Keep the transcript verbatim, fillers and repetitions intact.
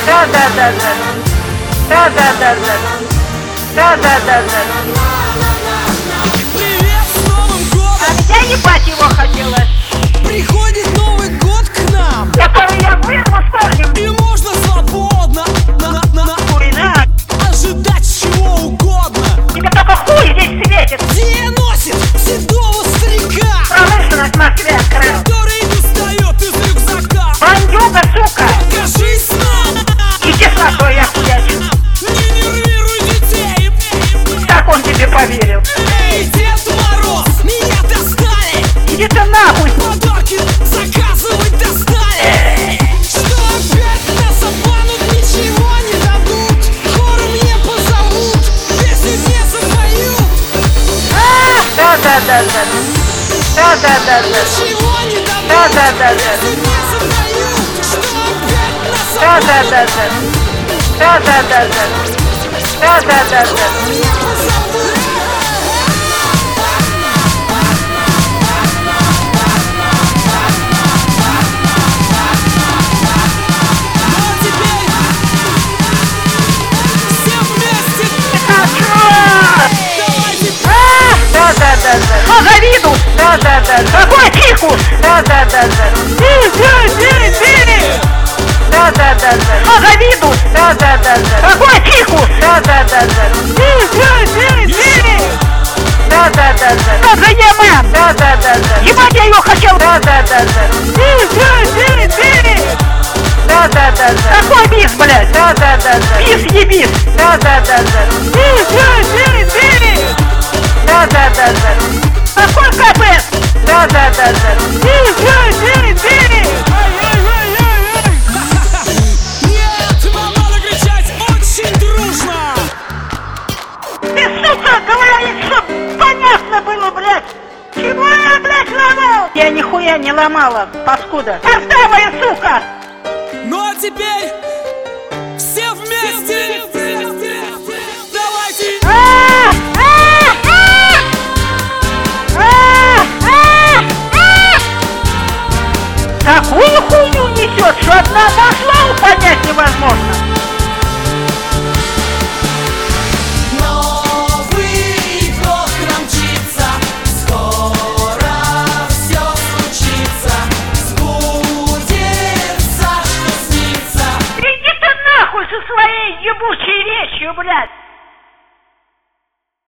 Да, да, да, да. Да, да, да, да. Да, да, да, да. Привет с Новым годом! Я ебать его хотела. Приходит Новый год к нам, Который я вырву сторнем. и можно свободно на, на, на, на, Хуйна. ожидать чего угодно. Тебе только хуй здесь светит. Где носит седого старика, Промышленность в Москве открыл. который достает из рюкзака. Бандюга, сука. Покажись нам, Иди нахуй, я хуячу. не нервируй детей. Так он тебе поверил. Эй, Дед Мороз, меня достали. Иди ты нахуй. Подарки заказывать достали. Что опять нас обманут, ничего не дадут. Хором не позовут, если не запоют. Да, да, да, да. Да, да, да, да. Ничего не дадут, Да, да, да, да. если не запоют. Что опять нас Да, да, обманут, да, да. Да, да, да, да. Да, да, да, да. не позовут. Ну а теперь все вместе. Давайте. Да, да, да, да. Что за виду? Да, да, да. Какой фикус? Да, да, да, да. Да, да, да, да. Что за виду? Да, да, да, да. Какой фикус? Да, да, да, да. Да, да, да, да. Что за ема? Да, да, да, да. Ебать я его хотел. Да, да, да, да. Да, да, да, да. Какой бис, блядь? Да, да, да, да. Бис ебис. Да, да, да, да. Да, да, да, да. Какой КПС? Да, да, да, да. Нет, вам надо кричать очень дружно. Ты, сука, говоришь, чтоб понятно было, блядь. Чего я, блядь, ломал? Я нихуя не ломала, паскуда. Оставая, сука! Ну а теперь все вместе.